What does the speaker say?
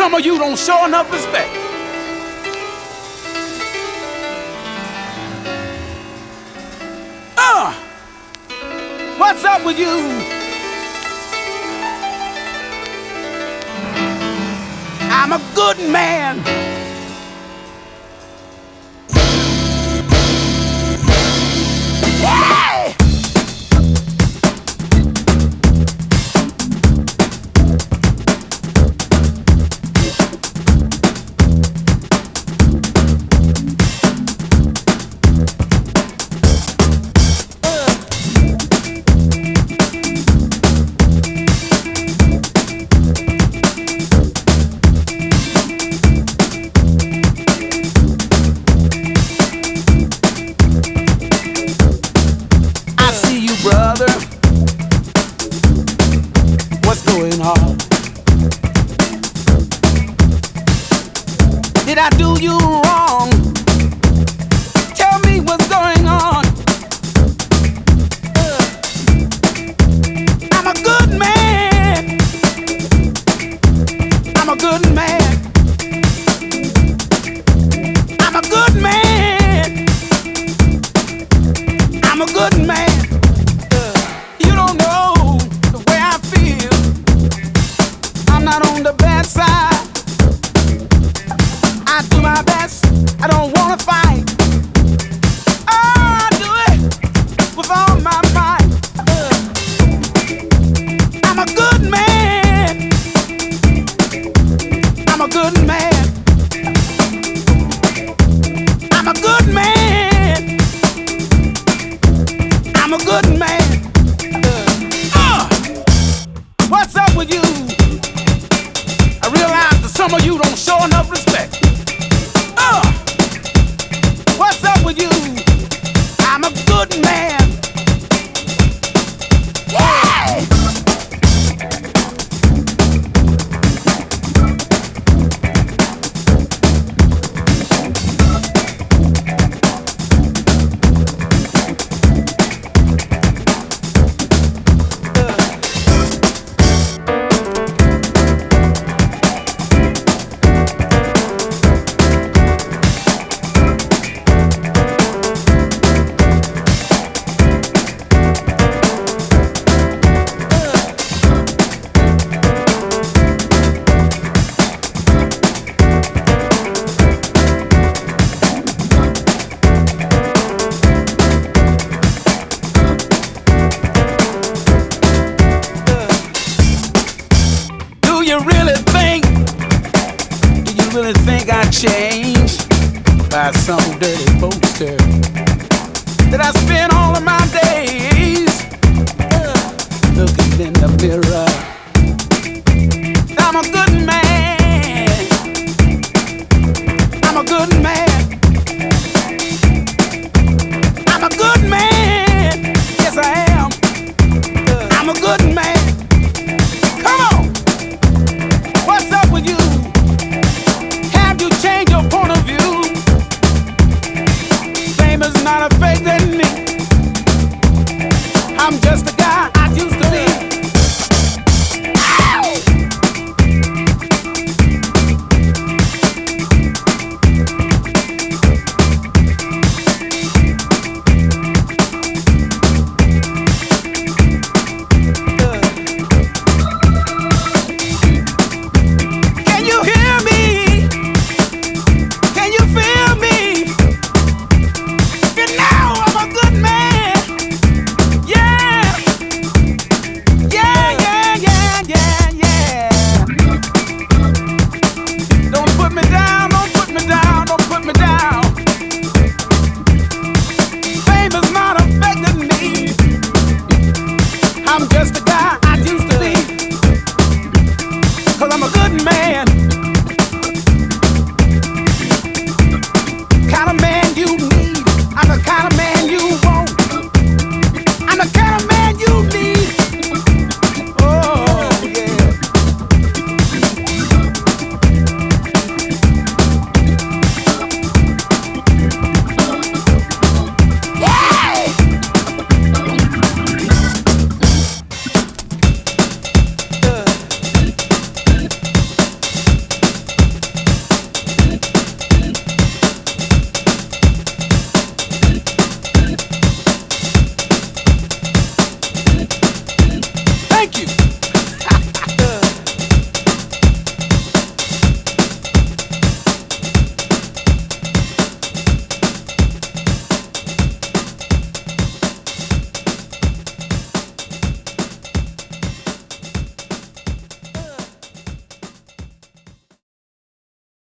some of you don't show enough respect. What's up with you? I'm a good man. Yeah! What's going on? Did I do you wrong? Tell me what's going on. I'm a good man. I'm a good man. I'm a good man. I'm a good man. You don't know the way I feel. I'm not on the bad side. I do my best. I don't wanna fight. Oh, I do it with all my might. I'm a good man. I'm a good man. I'm a good man. I'm a good man. What's up with you? I realize that some of you don't show enough respect. What's up with you? I'm a good man. Yeah! Do you really think I changed by some dirty poster that I spent all of my days looking in the mirror? I'm a good man. I'm a good man.